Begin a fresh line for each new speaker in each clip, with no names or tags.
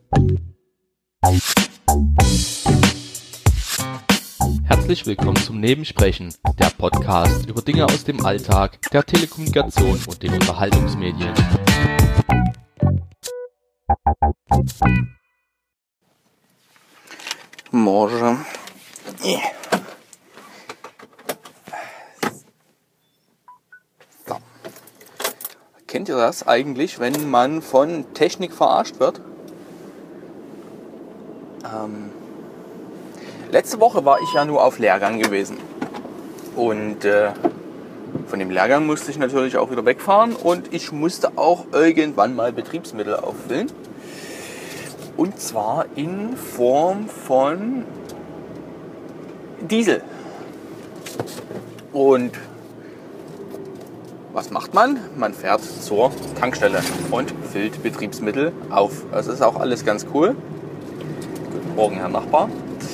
Herzlich willkommen zum Nebensprechen, der Podcast über Dinge aus dem Alltag, der Telekommunikation und den Unterhaltungsmedien.
Morgen. So. Kennt ihr das eigentlich, wenn man von Technik verarscht wird? Letzte Woche war ich ja nur auf Lehrgang gewesen und von dem Lehrgang musste ich natürlich auch wieder wegfahren und ich musste auch irgendwann mal Betriebsmittel auffüllen. Und zwar in Form von Diesel. Und was macht man? Man fährt zur Tankstelle und füllt Betriebsmittel auf. Das ist auch alles ganz cool. Guten Morgen, Herr Nachbar.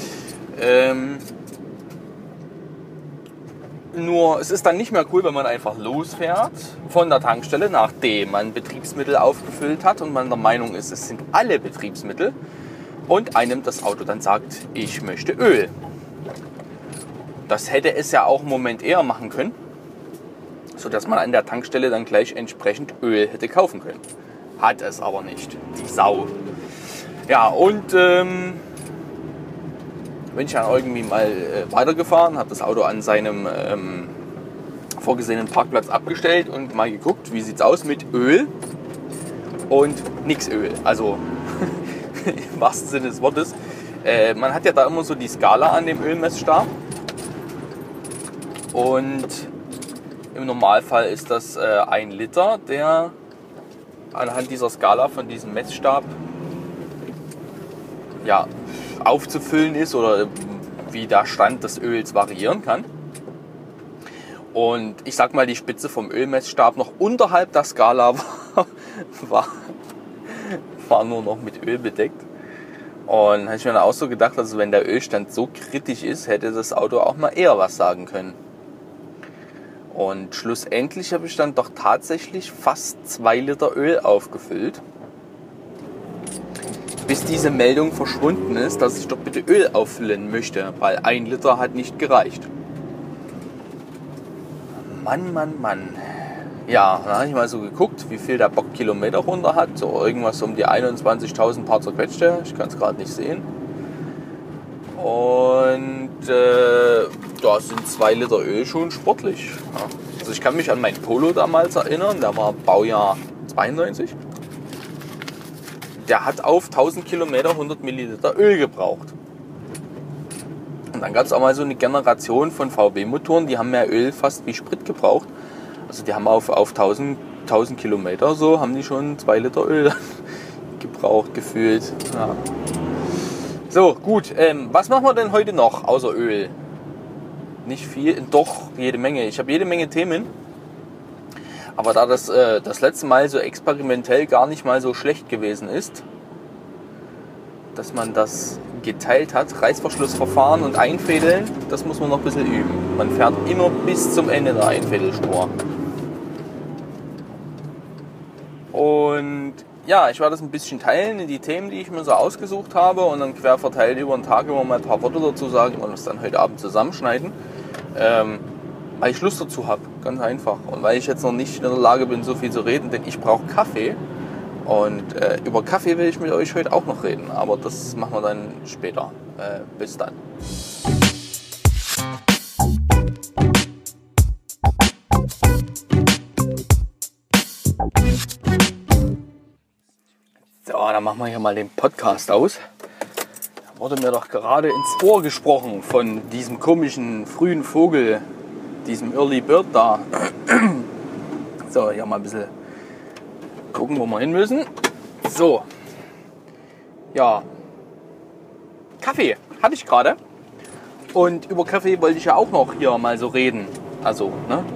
Nur es ist dann nicht mehr cool, wenn man einfach losfährt von der Tankstelle, nachdem man Betriebsmittel aufgefüllt hat und man der Meinung ist, es sind alle Betriebsmittel und einem das Auto dann sagt, ich möchte Öl. Das hätte es ja auch einen Moment eher machen können, sodass man an der Tankstelle dann gleich entsprechend Öl hätte kaufen können. Hat es aber nicht, die Sau. Ja, und bin ich dann irgendwie mal weitergefahren, habe das Auto an seinem vorgesehenen Parkplatz abgestellt und mal geguckt, wie sieht's aus mit Öl und nix Öl. Also im wahrsten Sinne des Wortes. Man hat ja da immer so die Skala an dem Ölmessstab und im Normalfall ist das 1 Liter, der anhand dieser Skala von diesem Messstab ja, aufzufüllen ist oder wie der Stand des Öls variieren kann. Und ich sag mal, die Spitze vom Ölmessstab noch unterhalb der Skala war nur noch mit Öl bedeckt. Und habe ich mir dann auch so gedacht, also wenn der Ölstand so kritisch ist, hätte das Auto auch mal eher was sagen können. Und schlussendlich habe ich dann doch tatsächlich fast 2 Liter Öl aufgefüllt, bis diese Meldung verschwunden ist, dass ich doch bitte Öl auffüllen möchte, weil 1 Liter hat nicht gereicht. Mann. Ja, dann habe ich mal so geguckt, wie viel der Bockkilometer runter hat. So irgendwas um die 21.000 paar zerquetschte. Ich kann es gerade nicht sehen. Und da sind 2 Liter Öl schon sportlich. Ja. Also ich kann mich an meinen Polo damals erinnern, der war Baujahr 92. Der hat auf 1000 Kilometer 100 Milliliter Öl gebraucht. Und dann gab es auch mal so eine Generation von VW-Motoren, die haben mehr Öl fast wie Sprit gebraucht. Also die haben auf 1000 Kilometer so, haben die schon 2 Liter Öl gebraucht, gefühlt. Ja. So, gut. Was machen wir denn heute noch außer Öl? Nicht viel, doch jede Menge. Ich habe jede Menge Themen. Aber da das letzte Mal so experimentell gar nicht mal so schlecht gewesen ist, dass man das geteilt hat, Reißverschlussverfahren und Einfädeln, das muss man noch ein bisschen üben. Man fährt immer bis zum Ende der Einfädelspur. Und ja, ich werde das ein bisschen teilen in die Themen, die ich mir so ausgesucht habe und dann quer verteilt über den Tag immer mal ein paar Worte dazu sagen und das dann heute Abend zusammenschneiden. Weil ich Lust dazu habe, ganz einfach. Und weil ich jetzt noch nicht in der Lage bin, so viel zu reden, denn ich brauche Kaffee. Und über Kaffee will ich mit euch heute auch noch reden, aber das machen wir dann später. Bis dann. So, dann machen wir hier mal den Podcast aus. Da wurde mir doch gerade ins Ohr gesprochen von diesem komischen frühen Vogel, diesem Early Bird da. So, hier mal ein bisschen gucken, wo wir hin müssen. So. Ja. Kaffee hatte ich gerade. Und über Kaffee wollte ich ja auch noch hier mal so reden. Also, ne?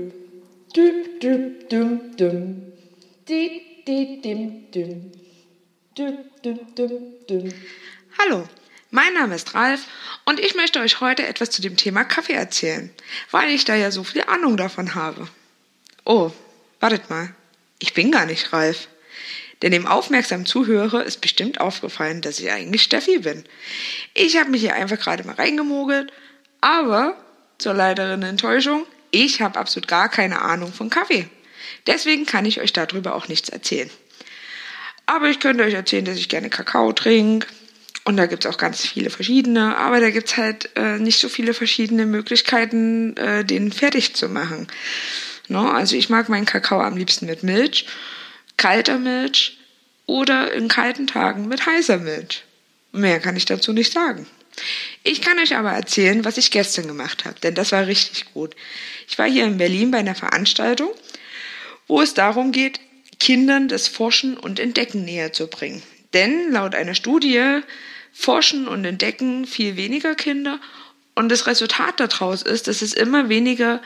Hallo, mein Name ist Ralf und ich möchte euch heute etwas zu dem Thema Kaffee erzählen, weil ich da ja so viel Ahnung davon habe. Oh, wartet mal, ich bin gar nicht Ralf. Denn dem aufmerksamen Zuhörer ist bestimmt aufgefallen, dass ich eigentlich Steffi bin. Ich habe mich hier einfach gerade mal reingemogelt, aber zur leideren Enttäuschung, ich habe absolut gar keine Ahnung von Kaffee. Deswegen kann ich euch darüber auch nichts erzählen. Aber ich könnte euch erzählen, dass ich gerne Kakao trinke. Und da gibt es auch ganz viele verschiedene. Aber da gibt es halt nicht so viele verschiedene Möglichkeiten, den fertig zu machen. No? Also ich mag meinen Kakao am liebsten mit Milch, kalter Milch oder in kalten Tagen mit heißer Milch. Mehr kann ich dazu nicht sagen. Ich kann euch aber erzählen, was ich gestern gemacht habe, denn das war richtig gut. Ich war hier in Berlin bei einer Veranstaltung, wo es darum geht, Kindern das Forschen und Entdecken näher zu bringen. Denn laut einer Studie forschen und entdecken viel weniger Kinder und das Resultat daraus ist, dass es immer weniger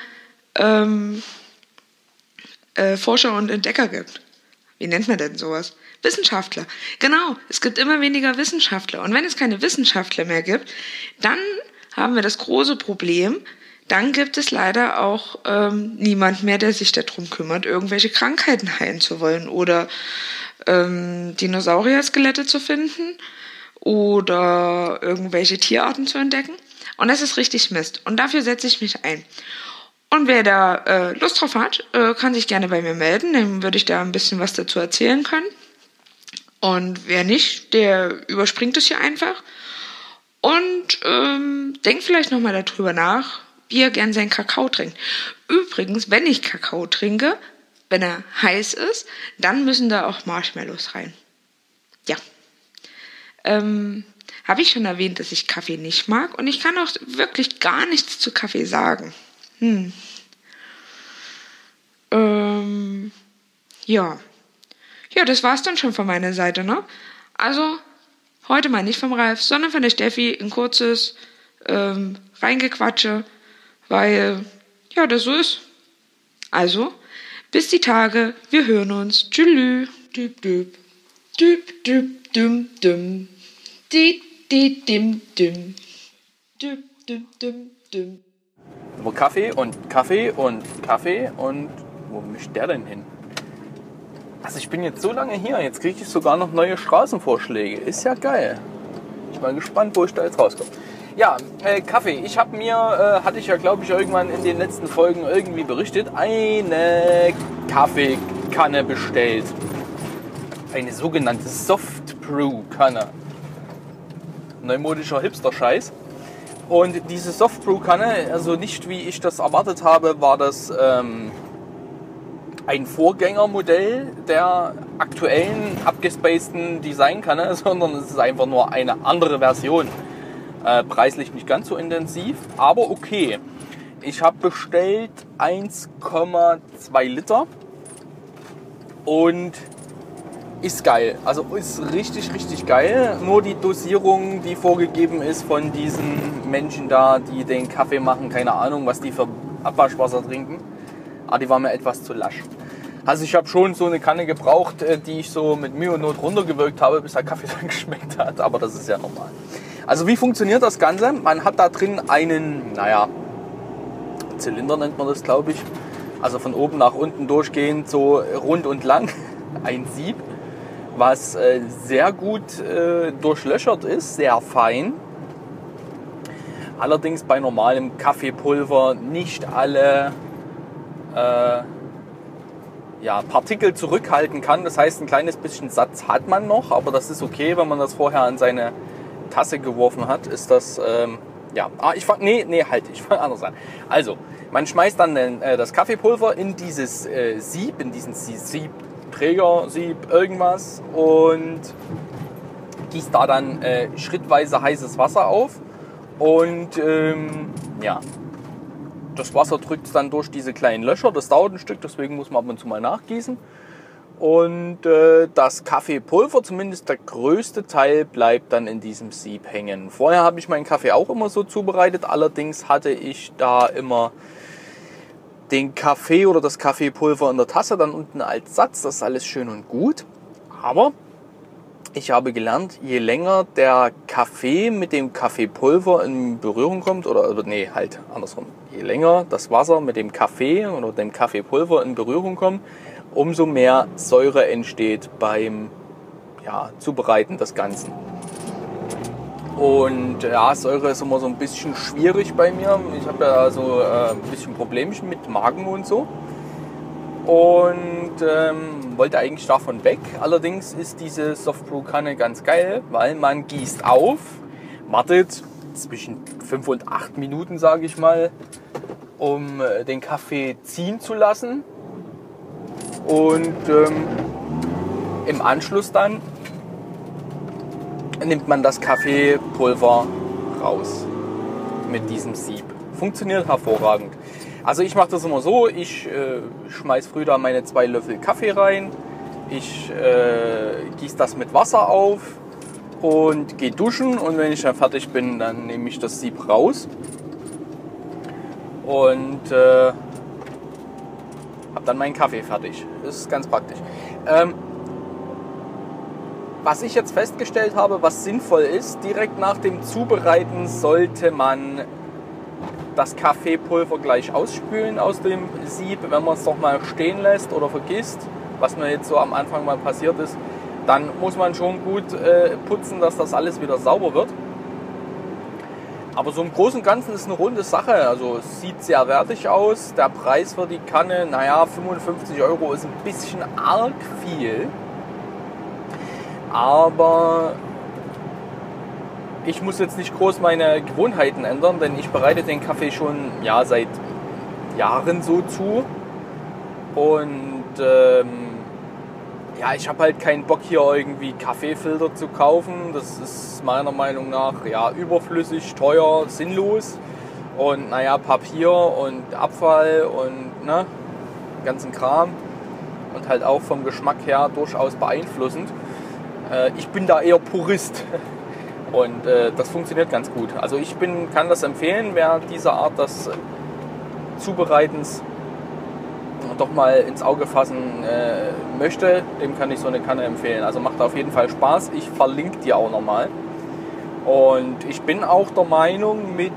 Forscher und Entdecker gibt. Wie nennt man denn sowas? Wissenschaftler. Genau, es gibt immer weniger Wissenschaftler. Und wenn es keine Wissenschaftler mehr gibt, dann haben wir das große Problem, dann gibt es leider auch niemand mehr, der sich darum kümmert, irgendwelche Krankheiten heilen zu wollen oder Dinosaurier-Skelette zu finden oder irgendwelche Tierarten zu entdecken. Und das ist richtig Mist. Und dafür setze ich mich ein. Und wer da Lust drauf hat, kann sich gerne bei mir melden. Dann würde ich da ein bisschen was dazu erzählen können. Und wer nicht, der überspringt es hier einfach. Und denkt vielleicht nochmal darüber nach, wie er gern seinen Kakao trinkt. Übrigens, wenn ich Kakao trinke, wenn er heiß ist, dann müssen da auch Marshmallows rein. Ja. Habe ich schon erwähnt, dass ich Kaffee nicht mag. Und ich kann auch wirklich gar nichts zu Kaffee sagen. Ja. Ja, das war's dann schon von meiner Seite, ne? Also, heute mal nicht vom Ralf, sondern von der Steffi ein kurzes Reingequatsche, weil, ja, das so ist. Also, bis die Tage, wir hören uns. Tschüss. Düb, düb. Düb, düb, düm, düm. Di, di, dim, dim. Düb, düm, düm, düm.
Aber Kaffee und Kaffee und Kaffee und wo mischt der denn hin? Also ich bin jetzt so lange hier, jetzt kriege ich sogar noch neue Straßenvorschläge. Ist ja geil. Ich bin mal gespannt, wo ich da jetzt rauskomme. Ja, Kaffee. Ich habe mir, hatte ich ja glaube ich irgendwann in den letzten Folgen irgendwie berichtet, eine Kaffeekanne bestellt. Eine sogenannte Soft Brew Kanne. Neumodischer Hipster-Scheiß. Und diese Soft Brew Kanne, also nicht wie ich das erwartet habe, war das ein Vorgängermodell der aktuellen abgespaceden Designkanne, sondern es ist einfach nur eine andere Version. Preislich nicht ganz so intensiv, aber okay. Ich habe bestellt 1,2 Liter und ist geil. Also ist richtig, richtig geil. Nur die Dosierung, die vorgegeben ist von diesen Menschen da, die den Kaffee machen, keine Ahnung, was die für Abwaschwasser trinken. Aber die war mir etwas zu lasch. Also ich habe schon so eine Kanne gebraucht, die ich so mit Mühe und Not runtergewirkt habe, bis der Kaffee dann geschmeckt hat. Aber das ist ja normal. Also wie funktioniert das Ganze? Man hat da drin einen, Zylinder nennt man das, glaube ich. Also von oben nach unten durchgehend, so rund und lang. Ein Sieb, was sehr gut durchlöchert ist, sehr fein. Allerdings bei normalem Kaffeepulver nicht alle Partikel zurückhalten kann. Das heißt, ein kleines bisschen Satz hat man noch, aber das ist okay, wenn man das vorher in seine Tasse geworfen hat, ist das, ich fange anders an. Also, man schmeißt dann das Kaffeepulver in dieses Sieb, in diesen Siebträger, Sieb, irgendwas und gießt da dann schrittweise heißes Wasser auf und das Wasser drückt dann durch diese kleinen Löcher, das dauert ein Stück, deswegen muss man ab und zu mal nachgießen. Und das Kaffeepulver, zumindest der größte Teil, bleibt dann in diesem Sieb hängen. Vorher habe ich meinen Kaffee auch immer so zubereitet, allerdings hatte ich da immer den Kaffee oder das Kaffeepulver in der Tasse dann unten als Satz. Das ist alles schön und gut, aber ich habe gelernt, je länger der Kaffee mit dem Kaffeepulver in Berührung kommt, je länger das Wasser mit dem Kaffee oder dem Kaffeepulver in Berührung kommt, umso mehr Säure entsteht beim Zubereiten des Ganzen. Und ja, Säure ist immer so ein bisschen schwierig bei mir. Ich habe ja so ein bisschen Problemchen mit Magen und so. Und wollte eigentlich davon weg. Allerdings ist diese Softbrew-Kanne ganz geil, weil man gießt auf, wartet zwischen 5 und 8 Minuten, sage ich mal, um den Kaffee ziehen zu lassen. Und im Anschluss dann nimmt man das Kaffeepulver raus mit diesem Sieb. Funktioniert hervorragend. Also ich mache das immer so, ich schmeiß früh da meine 2 Löffel Kaffee rein, ich gieße das mit Wasser auf und gehe duschen, und wenn ich dann fertig bin, dann nehme ich das Sieb raus und habe dann meinen Kaffee fertig. Das ist ganz praktisch. Was ich jetzt festgestellt habe, was sinnvoll ist, direkt nach dem Zubereiten sollte man das Kaffeepulver gleich ausspülen aus dem Sieb. Wenn man es doch mal stehen lässt oder vergisst, was mir jetzt so am Anfang mal passiert ist, dann muss man schon gut putzen, dass das alles wieder sauber wird. Aber so im Großen und Ganzen ist eine runde Sache. Also es sieht sehr wertig aus. Der Preis für die Kanne, 55 € ist ein bisschen arg viel. Aber ich muss jetzt nicht groß meine Gewohnheiten ändern, denn ich bereite den Kaffee schon seit Jahren so zu. Und ich habe halt keinen Bock, hier irgendwie Kaffeefilter zu kaufen. Das ist meiner Meinung nach überflüssig, teuer, sinnlos. Und Papier und Abfall und ganzen Kram. Und halt auch vom Geschmack her durchaus beeinflussend. Ich bin da eher Purist. Und das funktioniert ganz gut. Also ich kann das empfehlen, wer diese Art des Zubereitens doch mal ins Auge fassen möchte, dem kann ich so eine Kanne empfehlen. Also macht auf jeden Fall Spaß. Ich verlinke die auch nochmal. Und ich bin auch der Meinung, mit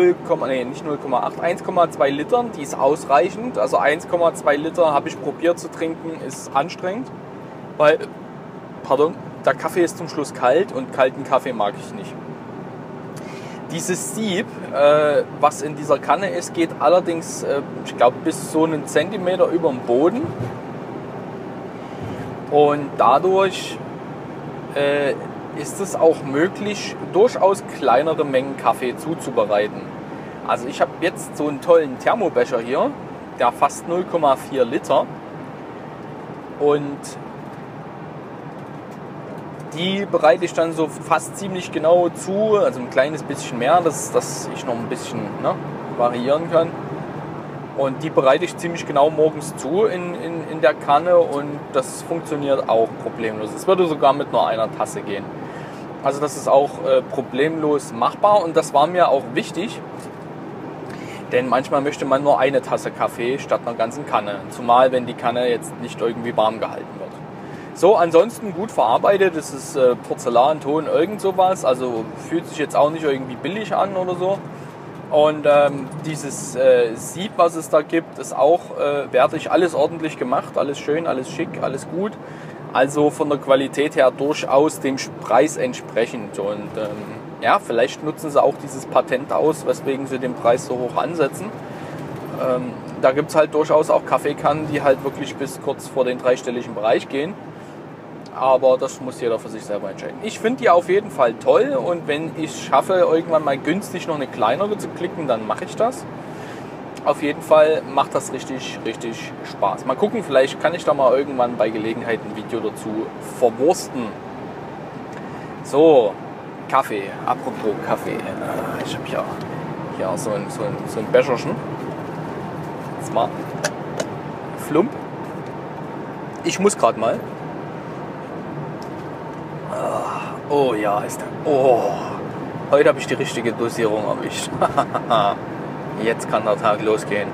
1,2 Litern, die ist ausreichend. Also 1,2 Liter habe ich probiert zu trinken, ist anstrengend, weil, der Kaffee ist zum Schluss kalt und kalten Kaffee mag ich nicht. Dieses Sieb, was in dieser Kanne ist, geht allerdings, ich glaube, bis so einen Zentimeter über dem Boden. Und dadurch ist es auch möglich, durchaus kleinere Mengen Kaffee zuzubereiten. Also ich habe jetzt so einen tollen Thermobecher hier, der fasst 0,4 Liter. Und die bereite ich dann so fast ziemlich genau zu, also ein kleines bisschen mehr, dass ich noch ein bisschen variieren kann. Und die bereite ich ziemlich genau morgens zu in der Kanne, und das funktioniert auch problemlos. Es würde sogar mit nur einer Tasse gehen. Also das ist auch problemlos machbar, und das war mir auch wichtig, denn manchmal möchte man nur eine Tasse Kaffee statt einer ganzen Kanne, zumal wenn die Kanne jetzt nicht irgendwie warm gehalten wird. So, ansonsten gut verarbeitet, es ist Porzellan, Ton, irgend sowas, also fühlt sich jetzt auch nicht irgendwie billig an oder so. Und dieses Sieb, was es da gibt, ist auch wertig, alles ordentlich gemacht, alles schön, alles schick, alles gut. Also von der Qualität her durchaus dem Preis entsprechend. Und vielleicht nutzen sie auch dieses Patent aus, weswegen sie den Preis so hoch ansetzen. Da gibt es halt durchaus auch Kaffeekannen, die halt wirklich bis kurz vor den dreistelligen Bereich gehen. Aber das muss jeder für sich selber entscheiden. Ich finde die auf jeden Fall toll, und wenn ich es schaffe, irgendwann mal günstig noch eine kleinere zu klicken, dann mache ich das. Auf jeden Fall macht das richtig, richtig Spaß. Mal gucken, vielleicht kann ich da mal irgendwann bei Gelegenheit ein Video dazu verwursten. So, Kaffee. Apropos Kaffee. Ich habe hier so ein Becherchen. Jetzt mal. Flump. Ich muss gerade mal. Oh ja, ist der. Oh, heute habe ich die richtige Dosierung erwischt. Jetzt kann der Tag losgehen.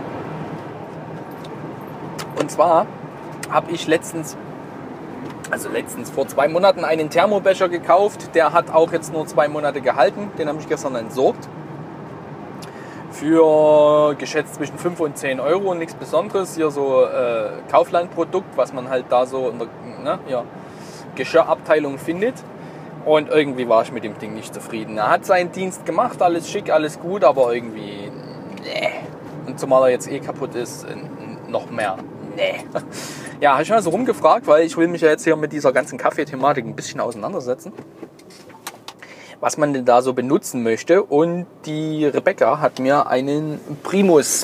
Und zwar habe ich letztens vor 2 Monaten einen Thermobecher gekauft. Der hat auch jetzt nur 2 Monate gehalten. Den habe ich gestern entsorgt. für geschätzt zwischen 5 und 10 Euro, nichts Besonderes. Hier so Kauflandprodukt, was man halt da so in der Geschirrabteilung findet. Und irgendwie war ich mit dem Ding nicht zufrieden. Er hat seinen Dienst gemacht, alles schick, alles gut, aber irgendwie, nee. Und zumal er jetzt kaputt ist, noch mehr, nee. Ja, habe ich mal so rumgefragt, weil ich will mich ja jetzt hier mit dieser ganzen Kaffeethematik ein bisschen auseinandersetzen, was man denn da so benutzen möchte. Und die Rebecca hat mir einen Primus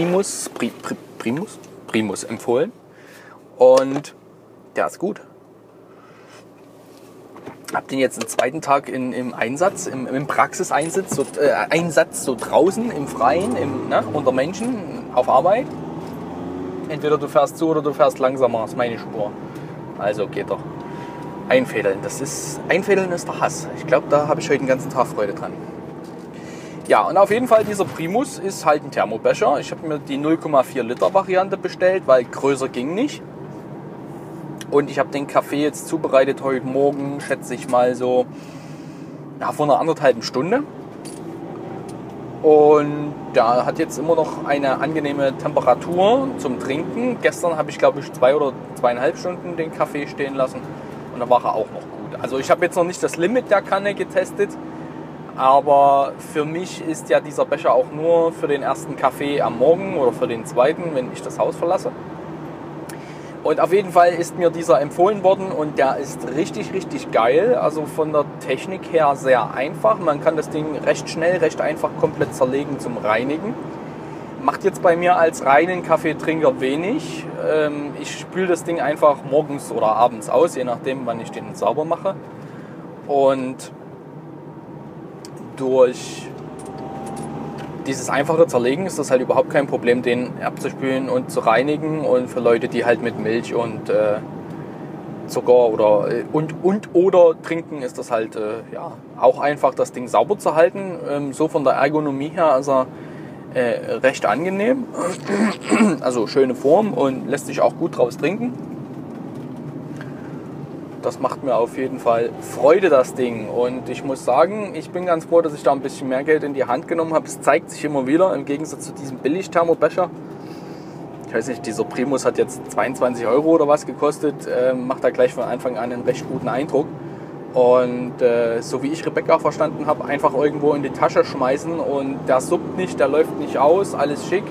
empfohlen. Und der ist gut. Hab den jetzt den zweiten Tag im Einsatz, im Praxiseinsatz, Einsatz so draußen im Freien, unter Menschen auf Arbeit. Entweder du fährst zu oder du fährst langsamer, ist meine Spur. Also geht doch. Einfädeln ist der Hass. Ich glaube, da habe ich heute den ganzen Tag Freude dran. Ja, und auf jeden Fall dieser Primus ist halt ein Thermobecher. Ich habe mir die 0,4 Liter Variante bestellt, weil größer ging nicht. Und ich habe den Kaffee jetzt zubereitet heute Morgen, schätze ich mal so vor einer anderthalben Stunde. Und der hat jetzt immer noch eine angenehme Temperatur zum Trinken. Gestern habe ich, glaube ich, 2 oder 2,5 Stunden den Kaffee stehen lassen. Und da war er auch noch gut. Also ich habe jetzt noch nicht das Limit der Kanne getestet. Aber für mich ist ja dieser Becher auch nur für den ersten Kaffee am Morgen oder für den zweiten, wenn ich das Haus verlasse. Und auf jeden Fall ist mir dieser empfohlen worden und der ist richtig, richtig geil. Also von der Technik her sehr einfach. Man kann das Ding recht schnell, recht einfach komplett zerlegen zum Reinigen. Macht jetzt bei mir als reinen Kaffeetrinker wenig. Ich spüle das Ding einfach morgens oder abends aus, je nachdem, wann ich den sauber mache. Und durch dieses einfache Zerlegen ist das halt überhaupt kein Problem, den abzuspülen und zu reinigen. Und für Leute, die halt mit Milch und Zucker oder trinken, ist das halt auch einfach, das Ding sauber zu halten. So von der Ergonomie her ist er recht angenehm. Also schöne Form und lässt sich auch gut draus trinken. Das macht mir auf jeden Fall Freude, das Ding. Und ich muss sagen, ich bin ganz froh, dass ich da ein bisschen mehr Geld in die Hand genommen habe. Es zeigt sich immer wieder, im Gegensatz zu diesem Billig-Thermobecher. Ich weiß nicht, dieser Primus hat jetzt 22 Euro oder was gekostet. Macht da gleich von Anfang an einen recht guten Eindruck. Und so wie ich Rebecca verstanden habe, einfach irgendwo in die Tasche schmeißen. Und der suppt nicht, der läuft nicht aus, alles schick.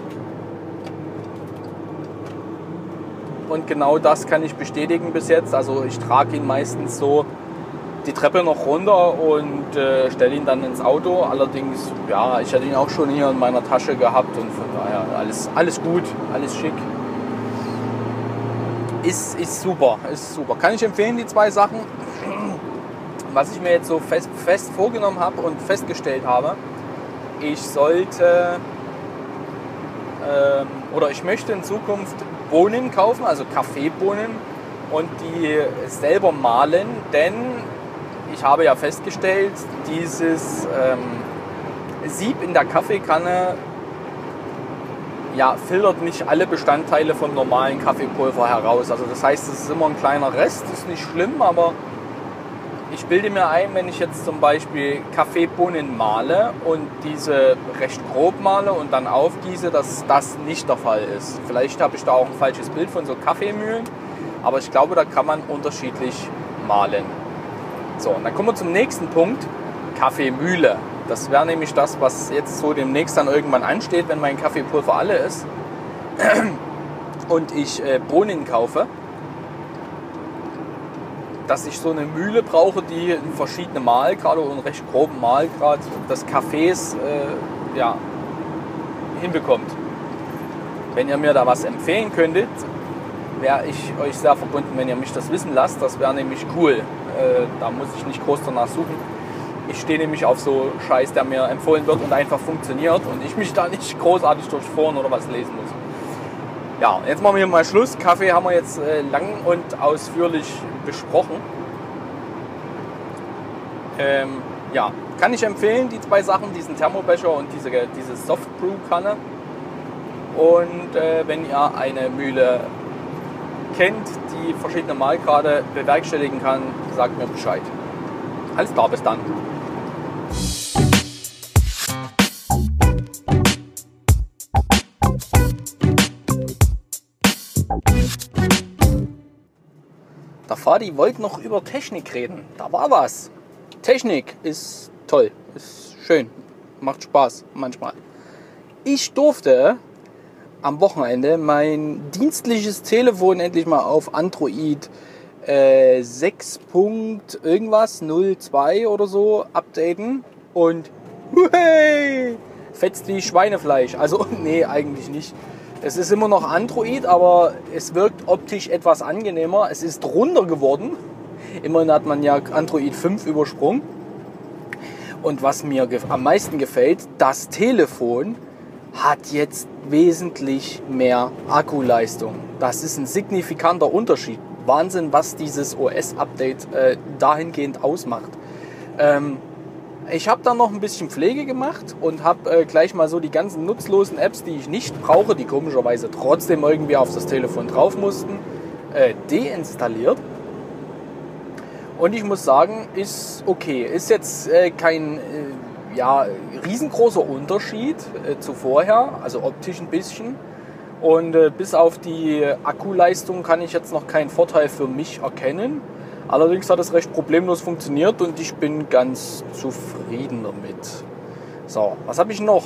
Und genau das kann ich bestätigen bis jetzt. Also ich trage ihn meistens so die Treppe noch runter und stelle ihn dann ins Auto. Allerdings, ja, ich hatte ihn auch schon hier in meiner Tasche gehabt und von daher alles gut, alles schick. Ist super. Kann ich empfehlen, die zwei Sachen. Was ich mir jetzt so fest vorgenommen habe und festgestellt habe, ich sollte oder ich möchte in Zukunft Bohnen kaufen, also Kaffeebohnen, und die selber mahlen, denn ich habe ja festgestellt, dieses Sieb in der Kaffeekanne filtert nicht alle Bestandteile vom normalen Kaffeepulver heraus. Also das heißt, es ist immer ein kleiner Rest, ist nicht schlimm, aber ich bilde mir ein, wenn ich jetzt zum Beispiel Kaffeebohnen mahle und diese recht grob mahle und dann aufgieße, dass das nicht der Fall ist. Vielleicht habe ich da auch ein falsches Bild von so Kaffeemühlen, aber ich glaube, da kann man unterschiedlich mahlen. So, und dann kommen wir zum nächsten Punkt, Kaffeemühle. Das wäre nämlich das, was jetzt so demnächst dann irgendwann ansteht, wenn mein Kaffeepulver alle ist und ich Bohnen kaufe. Dass ich so eine Mühle brauche, die in verschiedene Mahlgrade und einen recht groben Mahlgrad des Kaffees hinbekommt. Wenn ihr mir da was empfehlen könntet, wäre ich euch sehr verbunden, wenn ihr mich das wissen lasst. Das wäre nämlich cool. Da muss ich nicht groß danach suchen. Ich stehe nämlich auf so Scheiß, der mir empfohlen wird und einfach funktioniert und ich mich da nicht großartig durch Foren oder was lesen muss. Ja, jetzt machen wir hier mal Schluss. Kaffee haben wir jetzt lang und ausführlich besprochen. Kann ich empfehlen, die zwei Sachen, diesen Thermobecher und diese Softbrew-Kanne. Und wenn ihr eine Mühle kennt, die verschiedene Mahlgrade bewerkstelligen kann, sagt mir Bescheid. Alles klar, bis dann. Fadi wollte noch über Technik reden. Da war was. Technik ist toll, ist schön, macht Spaß manchmal. Ich durfte am Wochenende mein dienstliches Telefon endlich mal auf Android 6. irgendwas, 02 oder so updaten und hey, fetzt wie Schweinefleisch. Also nee, eigentlich nicht. Es ist immer noch Android, aber es wirkt optisch etwas angenehmer. Es ist runder geworden. Immerhin hat man ja Android 5 übersprungen. Und was mir am meisten gefällt, das Telefon hat jetzt wesentlich mehr Akkuleistung. Das ist ein signifikanter Unterschied. Wahnsinn, was dieses OS-Update dahingehend ausmacht. Ich habe dann noch ein bisschen Pflege gemacht und habe gleich mal so die ganzen nutzlosen Apps, die ich nicht brauche, die komischerweise trotzdem irgendwie auf das Telefon drauf mussten, deinstalliert. Und ich muss sagen, ist okay. Ist jetzt kein riesengroßer Unterschied zu vorher, also optisch ein bisschen. Und bis auf die Akkuleistung kann ich jetzt noch keinen Vorteil für mich erkennen. Allerdings hat es recht problemlos funktioniert und ich bin ganz zufrieden damit. So, was habe ich noch?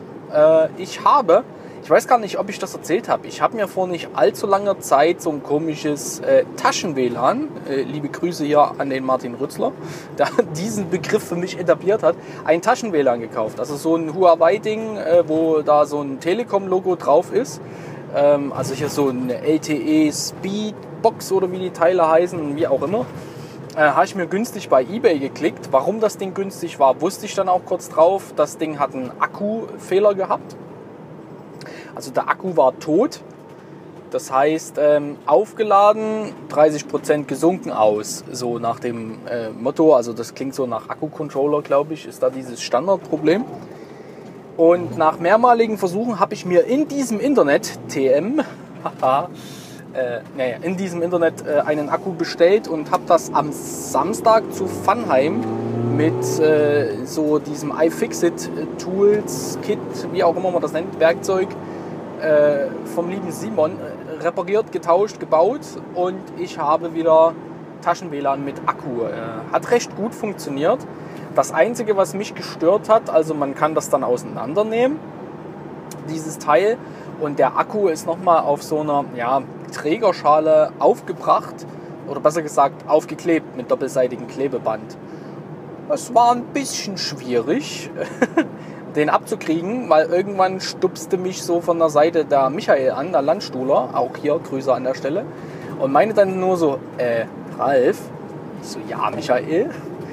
Ich weiß gar nicht, ob ich das erzählt habe. Ich habe mir vor nicht allzu langer Zeit so ein komisches Taschen-WLAN, liebe Grüße hier an den Martin Rützler, der diesen Begriff für mich etabliert hat, ein Taschen-WLAN gekauft. Also so ein Huawei-Ding, wo da so ein Telekom-Logo drauf ist. Also hier so eine LTE Speedbox oder wie die Teile heißen, wie auch immer. Habe ich mir günstig bei eBay geklickt. Warum das Ding günstig war, wusste ich dann auch kurz drauf. Das Ding hat einen Akkufehler gehabt. Also der Akku war tot. Das heißt, aufgeladen, 30% gesunken aus. So nach dem Motto, also das klingt so nach Akku-Controller, glaube ich, ist da dieses Standardproblem. Und nach mehrmaligen Versuchen habe ich mir in diesem Internet, in diesem Internet einen Akku bestellt und habe das am Samstag zu Funheim mit so diesem iFixit Tools Kit, wie auch immer man das nennt, Werkzeug vom lieben Simon repariert, getauscht, gebaut und ich habe wieder Taschen-WLAN mit Akku. Hat recht gut funktioniert. Das Einzige, was mich gestört hat, also man kann das dann auseinandernehmen, dieses Teil, und der Akku ist nochmal auf so einer Trägerschale aufgebracht oder besser gesagt aufgeklebt mit doppelseitigem Klebeband. Es war ein bisschen schwierig, den abzukriegen, weil irgendwann stupste mich so von der Seite der Michael an, der Landstuhler, auch hier, Grüße an der Stelle, und meinte dann nur so, Ralf, ich so, ja Michael,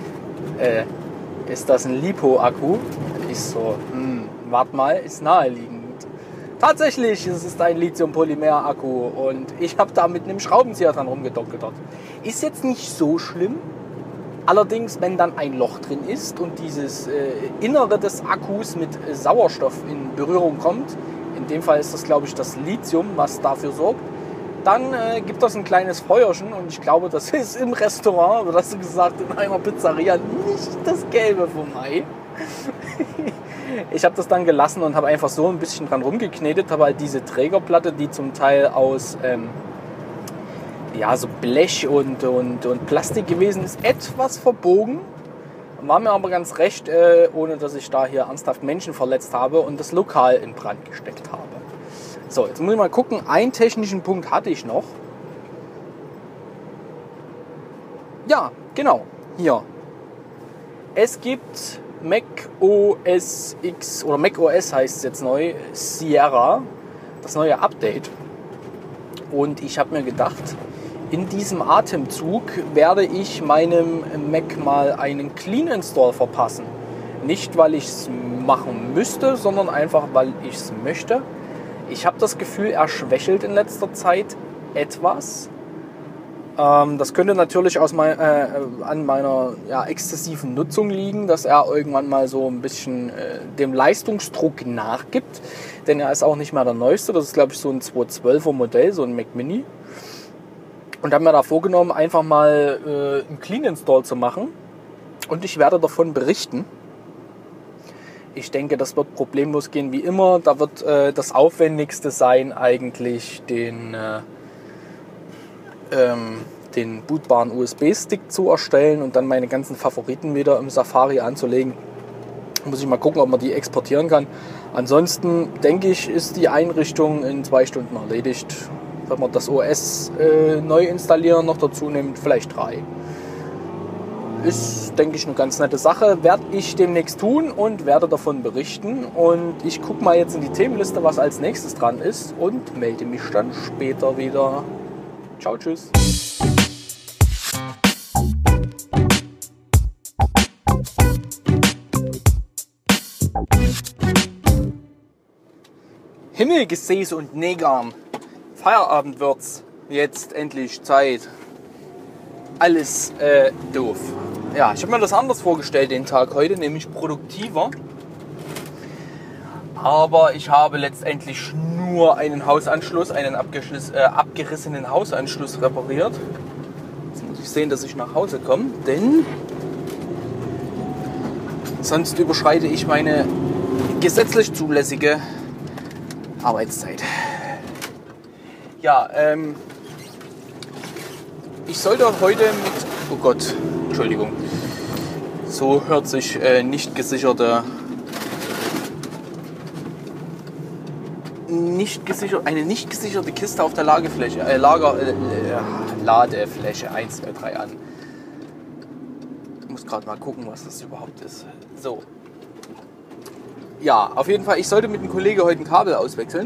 ist das ein LiPo-Akku? Ich so, warte mal, ist naheliegend. Tatsächlich, es ist ein Lithium-Polymer-Akku und ich habe da mit einem Schraubenzieher dran rumgedoktert. Ist jetzt nicht so schlimm. Allerdings, wenn dann ein Loch drin ist und dieses Innere des Akkus mit Sauerstoff in Berührung kommt, in dem Fall ist das, glaube ich, das Lithium, was dafür sorgt, dann gibt das ein kleines Feuerchen und ich glaube, das ist im Restaurant, oder hast du gesagt, in einer Pizzeria nicht das Gelbe vom Ei. Ich habe das dann gelassen und habe einfach so ein bisschen dran rumgeknetet, habe halt diese Trägerplatte, die zum Teil aus so Blech und Plastik gewesen ist, etwas verbogen. War mir aber ganz recht, ohne dass ich da hier ernsthaft Menschen verletzt habe und das Lokal in Brand gesteckt habe. So, jetzt muss ich mal gucken, einen technischen Punkt hatte ich noch. Ja, genau, hier. Es gibt Mac OS X, oder Mac OS heißt es jetzt neu, Sierra, das neue Update. Und ich habe mir gedacht, in diesem Atemzug werde ich meinem Mac mal einen Clean Install verpassen. Nicht, weil ich es machen müsste, sondern einfach, weil ich es möchte. Ich habe das Gefühl, er schwächelt in letzter Zeit etwas. Das könnte natürlich an meiner exzessiven Nutzung liegen, dass er irgendwann mal so ein bisschen dem Leistungsdruck nachgibt. Denn er ist auch nicht mehr der neueste. Das ist, glaube ich, so ein 212er Modell, so ein Mac Mini. Und habe mir da vorgenommen, einfach mal einen Clean Install zu machen. Und ich werde davon berichten. Ich denke, das wird problemlos gehen wie immer. Da wird das Aufwendigste sein, eigentlich den den bootbaren USB-Stick zu erstellen und dann meine ganzen Favoriten wieder im Safari anzulegen. Muss ich mal gucken, ob man die exportieren kann. Ansonsten denke ich, ist die Einrichtung in 2 Stunden erledigt. Wenn man das OS neu installieren noch dazu nimmt, vielleicht 3. Ist, denke ich, eine ganz nette Sache. Werde ich demnächst tun und werde davon berichten. Und ich gucke mal jetzt in die Themenliste, was als nächstes dran ist und melde mich dann später wieder. Ciao, tschüss. Himmel, Gesäß und Negern. Feierabend wird's. Jetzt endlich Zeit. Alles doof. Ja, ich habe mir das anders vorgestellt den Tag heute, nämlich produktiver. Aber ich habe letztendlich nur einen Hausanschluss, einen abgerissenen Hausanschluss repariert. Jetzt muss ich sehen, dass ich nach Hause komme, denn sonst überschreite ich meine gesetzlich zulässige Arbeitszeit. Ja, ich sollte heute mit... Oh Gott, Entschuldigung. So hört sich eine nicht gesicherte Kiste auf der Ladefläche 1, 2, 3 an. Ich muss gerade mal gucken, was das überhaupt ist. So. Ja, auf jeden Fall, ich sollte mit einem Kollegen heute ein Kabel auswechseln.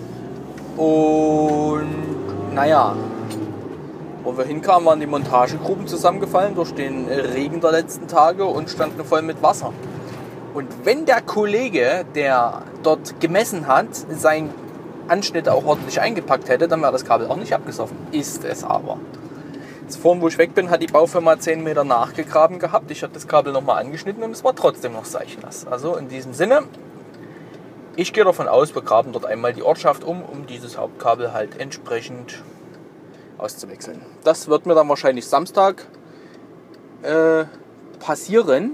Und naja, wo wir hinkamen, waren die Montagegruben zusammengefallen durch den Regen der letzten Tage und standen voll mit Wasser. Und wenn der Kollege, der dort gemessen hat, seinen Anschnitt auch ordentlich eingepackt hätte, dann wäre das Kabel auch nicht abgesoffen. Ist es aber. Jetzt vorhin, wo ich weg bin, hat die Baufirma 10 Meter nachgegraben gehabt. Ich habe das Kabel nochmal angeschnitten und es war trotzdem noch seichnass. Also in diesem Sinne, ich gehe davon aus, wir graben dort einmal die Ortschaft um dieses Hauptkabel halt entsprechend auszuwechseln. Das wird mir dann wahrscheinlich Samstag passieren.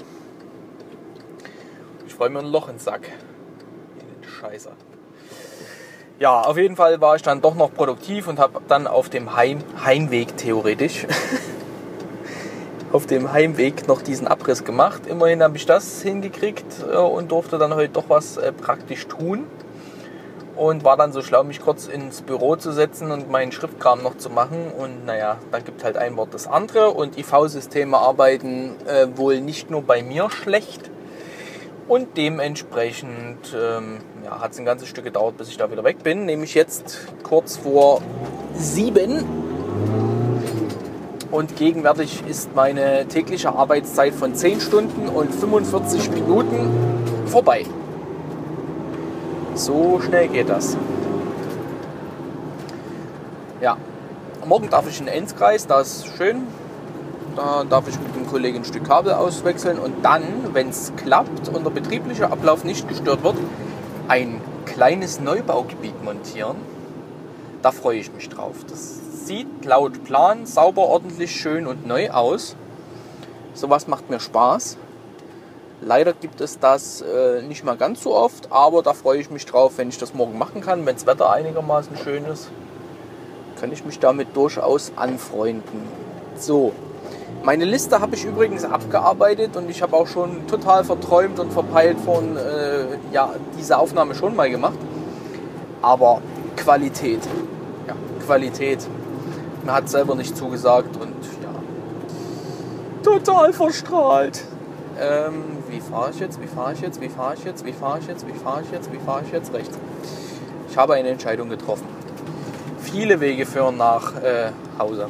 Ich freue mir ein Loch ins Sack. Scheiße. Ja, auf jeden Fall war ich dann doch noch produktiv und habe dann auf dem Heimweg theoretisch auf dem Heimweg noch diesen Abriss gemacht. Immerhin habe ich das hingekriegt und durfte dann heute doch was praktisch tun. Und war dann so schlau, mich kurz ins Büro zu setzen und meinen Schriftkram noch zu machen. Und naja, da gibt halt ein Wort das andere. Und IV-Systeme arbeiten wohl nicht nur bei mir schlecht. Und dementsprechend hat es ein ganzes Stück gedauert, bis ich da wieder weg bin. Nämlich jetzt kurz vor 7. Und gegenwärtig ist meine tägliche Arbeitszeit von 10 Stunden und 45 Minuten vorbei. So schnell geht das. Ja, morgen darf ich in den Enzkreis, das ist schön. Da darf ich mit dem Kollegen ein Stück Kabel auswechseln und dann, wenn es klappt und der betriebliche Ablauf nicht gestört wird, ein kleines Neubaugebiet montieren. Da freue ich mich drauf. Das sieht laut Plan sauber, ordentlich, schön und neu aus. Sowas macht mir Spaß. Leider gibt es das nicht mal ganz so oft, aber da freue ich mich drauf, wenn ich das morgen machen kann. Wenn das Wetter einigermaßen schön ist, kann ich mich damit durchaus anfreunden. So, meine Liste habe ich übrigens abgearbeitet und ich habe auch schon total verträumt und verpeilt von diese Aufnahme schon mal gemacht. Aber Qualität, ja, Qualität. Mir hat es selber nicht zugesagt und ja, total verstrahlt. Wie fahre ich jetzt? Rechts. Ich habe eine Entscheidung getroffen. Viele Wege führen nach Hause.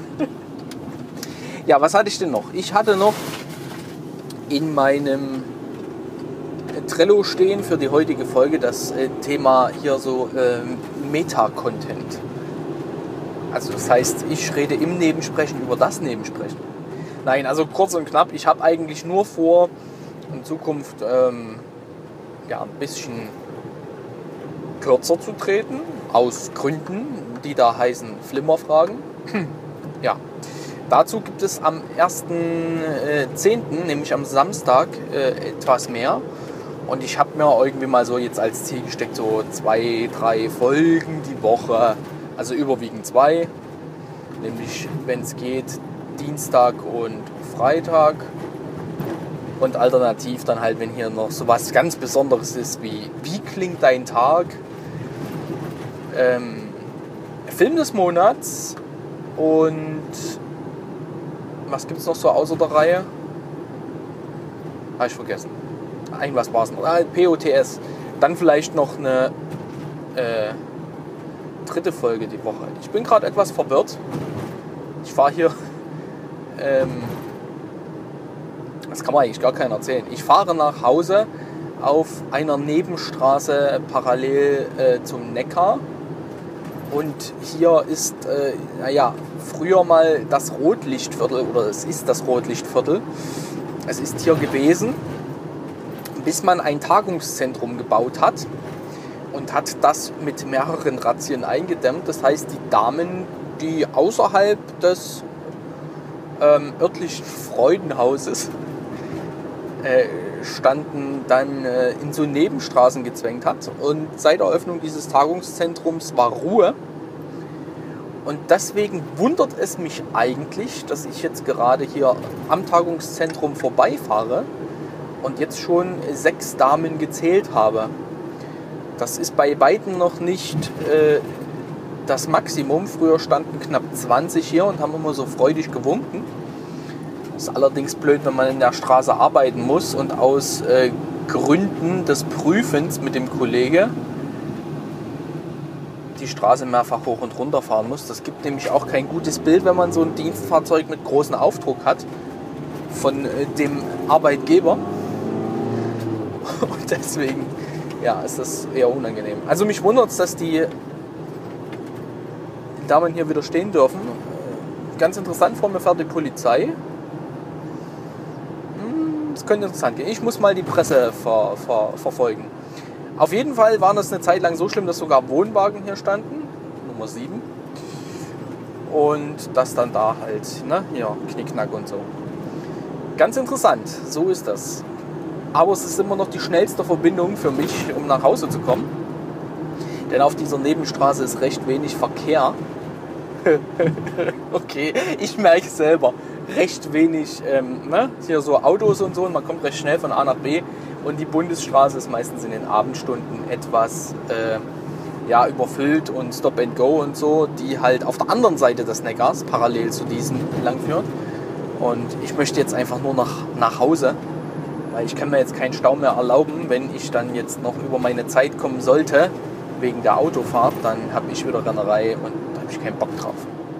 Ja, was hatte ich denn noch? Ich hatte noch in meinem Trello stehen für die heutige Folge das Thema hier so Meta-Content. Also das heißt, ich rede im Nebensprechen über das Nebensprechen. Nein, also kurz und knapp, ich habe eigentlich nur vor, in Zukunft ein bisschen kürzer zu treten, aus Gründen, die da heißen Flimmerfragen. Ja, dazu gibt es am 1.10., nämlich am Samstag, etwas mehr. Und ich habe mir irgendwie mal so jetzt als Ziel gesteckt, so 2, 3 Folgen die Woche, also überwiegend 2. nämlich wenn es geht Dienstag und Freitag und alternativ dann halt, wenn hier noch so was ganz Besonderes ist wie klingt dein Tag, Film des Monats und was gibt es noch so außer der Reihe? Habe ich vergessen. Irgendwas war es noch. POTS. Dann vielleicht noch eine dritte Folge die Woche. Ich bin gerade etwas verwirrt. Ich fahre hier... das kann man eigentlich gar keiner erzählen. Ich fahre nach Hause auf einer Nebenstraße parallel zum Neckar. Und hier ist, früher mal das Rotlichtviertel, oder es ist das Rotlichtviertel. Es ist hier gewesen, bis man ein Tagungszentrum gebaut hat und hat das mit mehreren Razzien eingedämmt. Das heißt, die Damen, die außerhalb des örtlichen Freudenhauses standen, dann in so Nebenstraßen gezwängt hat. Und seit der Eröffnung dieses Tagungszentrums war Ruhe. Und deswegen wundert es mich eigentlich, dass ich jetzt gerade hier am Tagungszentrum vorbeifahre und jetzt schon 6 Damen gezählt habe. Das ist bei weitem noch nicht das Maximum. Früher standen knapp 20 hier und haben immer so freudig gewunken. Das ist allerdings blöd, wenn man in der Straße arbeiten muss und aus Gründen des Prüfens mit dem Kollege die Straße mehrfach hoch und runter fahren muss. Das gibt nämlich auch kein gutes Bild, wenn man so ein Dienstfahrzeug mit großem Aufdruck hat von dem Arbeitgeber. Und deswegen ist das eher unangenehm. Also mich wundert es, dass die Damen hier wieder stehen dürfen. Ganz interessant, vor mir fährt die Polizei. Das könnte interessant gehen. Ich muss mal die Presse verfolgen. Auf jeden Fall waren das eine Zeit lang so schlimm, dass sogar Wohnwagen hier standen. Nummer 7. Und das dann da halt, hier, Knickknack und so. Ganz interessant, so ist das. Aber es ist immer noch die schnellste Verbindung für mich, um nach Hause zu kommen. Denn auf dieser Nebenstraße ist recht wenig Verkehr. Okay, ich merke selber, recht wenig, hier so Autos und so, und man kommt recht schnell von A nach B. Und die Bundesstraße ist meistens in den Abendstunden etwas überfüllt und Stop and Go und so, die halt auf der anderen Seite des Neckars parallel zu diesem langführt. Und ich möchte jetzt einfach nur nach Hause, weil ich kann mir jetzt keinen Stau mehr erlauben. Wenn ich dann jetzt noch über meine Zeit kommen sollte, wegen der Autofahrt, dann habe ich wieder Rennerei und da habe ich keinen Bock drauf.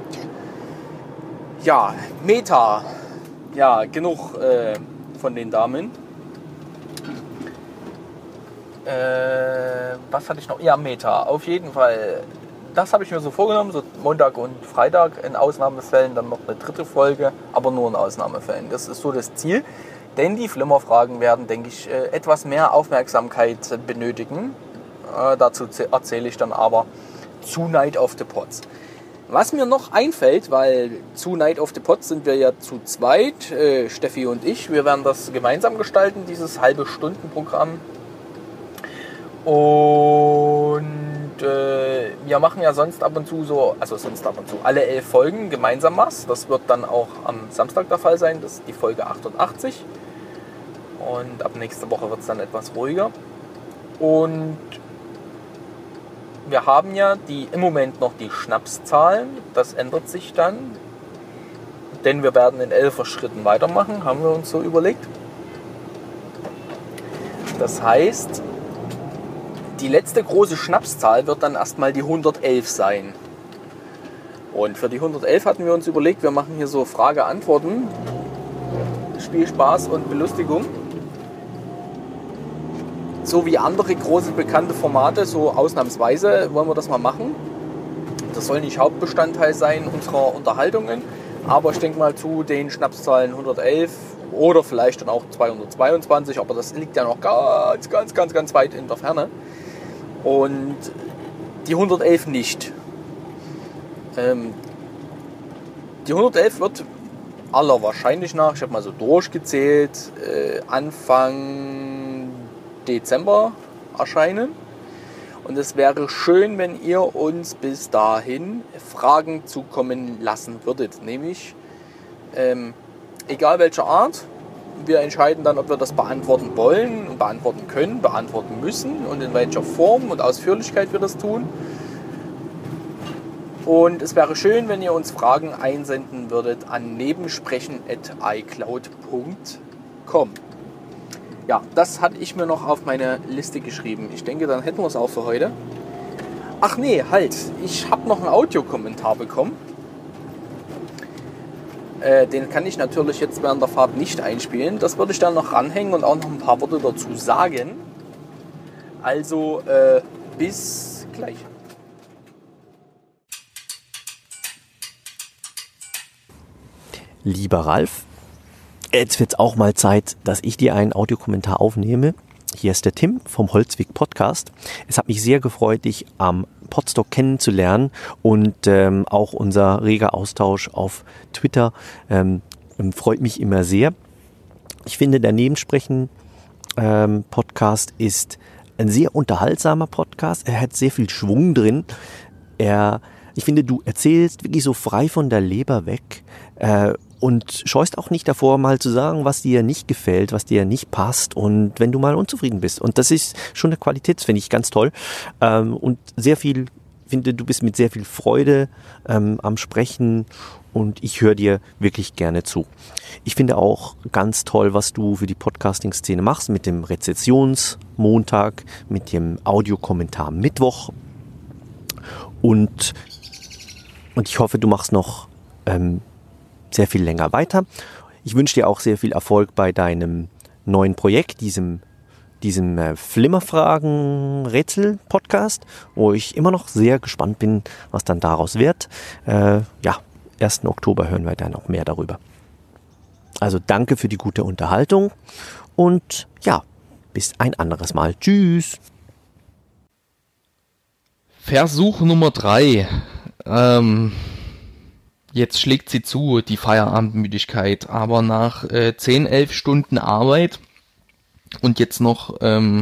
Ja, Meta. Ja, genug von den Damen. Was hatte ich noch? Ja, Meta. Auf jeden Fall. Das habe ich mir so vorgenommen. So Montag und Freitag in Ausnahmefällen. Dann noch eine dritte Folge. Aber nur in Ausnahmefällen. Das ist so das Ziel. Denn die Flimmerfragen werden, denke ich, etwas mehr Aufmerksamkeit benötigen. Dazu erzähle ich dann aber zu Night of the Pots. Was mir noch einfällt, weil zu Night of the Pots sind wir ja zu zweit, Steffi und ich. Wir werden das gemeinsam gestalten, dieses halbe Stundenprogramm. Und wir machen ja sonst ab und zu alle 11 Folgen gemeinsam was. Das wird dann auch am Samstag der Fall sein. Das ist die Folge 88. Und ab nächster Woche wird es dann etwas ruhiger. Und wir haben ja im Moment noch die Schnapszahlen. Das ändert sich dann. Denn wir werden in 11er Schritten weitermachen, haben wir uns so überlegt. Das heißt, die letzte große Schnapszahl wird dann erstmal die 111 sein. Und für die 111 hatten wir uns überlegt, wir machen hier so Frage-Antworten, Spielspaß und Belustigung. So wie andere große bekannte Formate, so ausnahmsweise wollen wir das mal machen. Das soll nicht Hauptbestandteil sein unserer Unterhaltungen, aber ich denke mal zu den Schnapszahlen 111 oder vielleicht dann auch 222, aber das liegt ja noch ganz weit in der Ferne. Und die 111 nicht. Die 111 wird aller wahrscheinlich nach, ich habe mal so durchgezählt, Anfang Dezember erscheinen. Und es wäre schön, wenn ihr uns bis dahin Fragen zukommen lassen würdet. Nämlich, egal welcher Art, wir entscheiden dann, ob wir das beantworten wollen, beantworten können, beantworten müssen und in welcher Form und Ausführlichkeit wir das tun. Und es wäre schön, wenn ihr uns Fragen einsenden würdet an nebensprechen@icloud.com. Ja, das hatte ich mir noch auf meine Liste geschrieben. Ich denke, dann hätten wir es auch für heute. Ach nee, halt. Ich habe noch einen Audiokommentar bekommen. Den kann ich natürlich jetzt während der Fahrt nicht einspielen. Das würde ich dann noch ranhängen und auch noch ein paar Worte dazu sagen. Also, bis gleich.
Lieber Ralf, jetzt wird es auch mal Zeit, dass ich dir einen Audiokommentar aufnehme. Hier ist der Tim vom Holzweg Podcast. Es hat mich sehr gefreut, dich am Podstock kennenzulernen und auch unser reger Austausch auf Twitter freut mich immer sehr. Ich finde, der Nebensprechen Podcast ist ein sehr unterhaltsamer Podcast. Er hat sehr viel Schwung drin. Ich finde, du erzählst wirklich so frei von der Leber weg und scheust auch nicht davor, mal zu sagen, was dir nicht gefällt, was dir nicht passt und wenn du mal unzufrieden bist. Und das ist schon eine Qualität, finde ich ganz toll. Und sehr viel, finde, du bist mit sehr viel Freude am Sprechen und ich höre dir wirklich gerne zu. Ich finde auch ganz toll, was du für die Podcasting-Szene machst mit dem Rezessionsmontag, mit dem Audiokommentar Mittwoch und ich hoffe, du machst noch sehr viel länger weiter. Ich wünsche dir auch sehr viel Erfolg bei deinem neuen Projekt, diesem Flimmerfragen-Rätsel-Podcast, wo ich immer noch sehr gespannt bin, was dann daraus wird. 1. Oktober hören wir dann noch mehr darüber. Also danke für die gute Unterhaltung und ja, bis ein anderes Mal. Tschüss!
Versuch Nummer 3. Jetzt schlägt sie zu, die Feierabendmüdigkeit, aber nach 10, 11 Stunden Arbeit und jetzt noch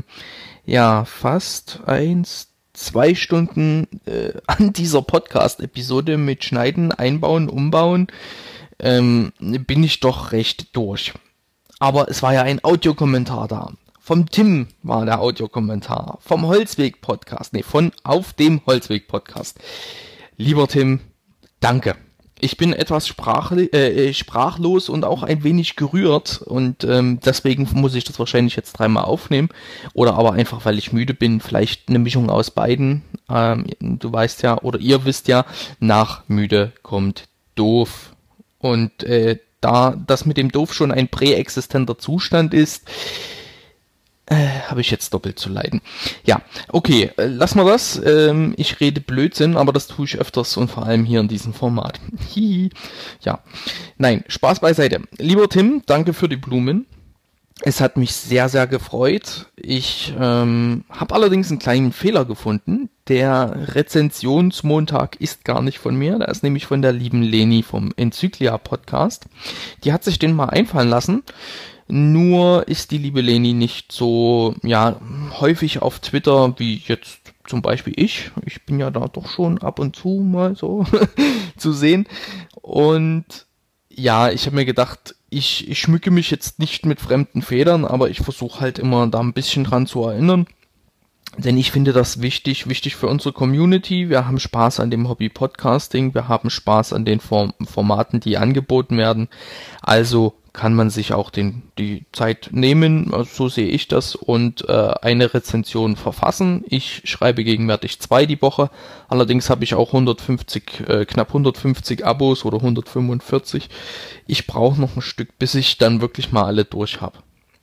fast 2 Stunden an dieser Podcast-Episode mit Schneiden, Einbauen, Umbauen, bin ich doch recht durch. Aber es war ja ein Audiokommentar da. Vom Tim war der Audiokommentar, vom Holzweg-Podcast, auf dem Holzweg-Podcast. Lieber Tim, danke. Ich bin etwas sprachlos und auch ein wenig gerührt und deswegen muss ich das wahrscheinlich jetzt 3-mal aufnehmen oder aber einfach, weil ich müde bin, vielleicht eine Mischung aus beiden. Du weißt ja, oder ihr wisst ja, nach müde kommt doof. Und da das mit dem doof schon ein präexistenter Zustand ist, habe ich jetzt doppelt zu leiden. Ja, okay, lassen wir das. Ich rede Blödsinn, aber das tue ich öfters und vor allem hier in diesem Format. Ja, nein, Spaß beiseite. Lieber Tim, danke für die Blumen. Es hat mich sehr, sehr gefreut. Ich habe allerdings einen kleinen Fehler gefunden. Der Rezensionsmontag ist gar nicht von mir. Der ist nämlich von der lieben Leni vom Enzyklia-Podcast. Die hat sich den mal einfallen lassen. Nur ist die liebe Leni nicht so häufig auf Twitter wie jetzt zum Beispiel ich. Ich bin ja da doch schon ab und zu mal so zu sehen. Und ja, ich habe mir gedacht, ich schmücke mich jetzt nicht mit fremden Federn, aber ich versuche halt immer da ein bisschen dran zu erinnern. Denn ich finde das wichtig für unsere Community. Wir haben Spaß an dem Hobby Podcasting, wir haben Spaß an den Formaten, die angeboten werden. Also kann man sich auch die Zeit nehmen, so sehe ich das, und eine Rezension verfassen. Ich schreibe gegenwärtig 2 die Woche. Allerdings habe ich auch knapp 150 Abos oder 145. Ich brauche noch ein Stück, bis ich dann wirklich mal alle durch habe.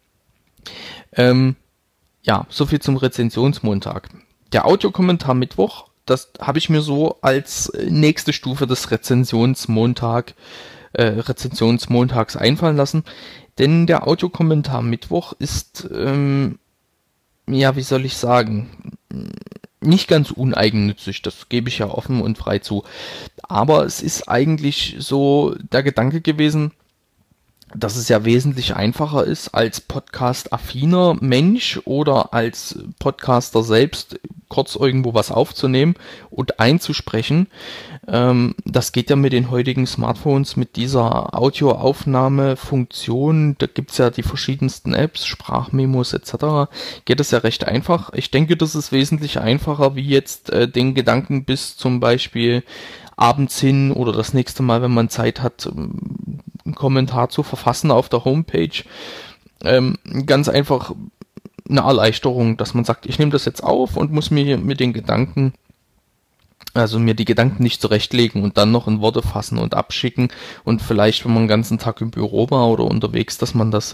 Ja, soviel zum Rezensionsmontag. Der Audiokommentar Mittwoch, das habe ich mir so als nächste Stufe des Rezensionsmontags einfallen lassen. Denn der Audiokommentar Mittwoch ist, wie soll ich sagen, nicht ganz uneigennützig, das gebe ich ja offen und frei zu. Aber es ist eigentlich so der Gedanke gewesen, dass es ja wesentlich einfacher ist, als Podcast-affiner Mensch oder als Podcaster selbst kurz irgendwo was aufzunehmen und einzusprechen. Das geht ja mit den heutigen Smartphones, mit dieser Audioaufnahmefunktion. Da gibt's ja die verschiedensten Apps, Sprachmemos etc. Geht es ja recht einfach. Ich denke, das ist wesentlich einfacher, wie jetzt den Gedanken bis zum Beispiel abends hin oder das nächste Mal, wenn man Zeit hat, einen Kommentar zu verfassen auf der Homepage. Ganz einfach eine Erleichterung, dass man sagt, ich nehme das jetzt auf und muss mir mit den Gedanken, also mir die Gedanken nicht zurechtlegen und dann noch in Worte fassen und abschicken und vielleicht, wenn man den ganzen Tag im Büro war oder unterwegs, dass man das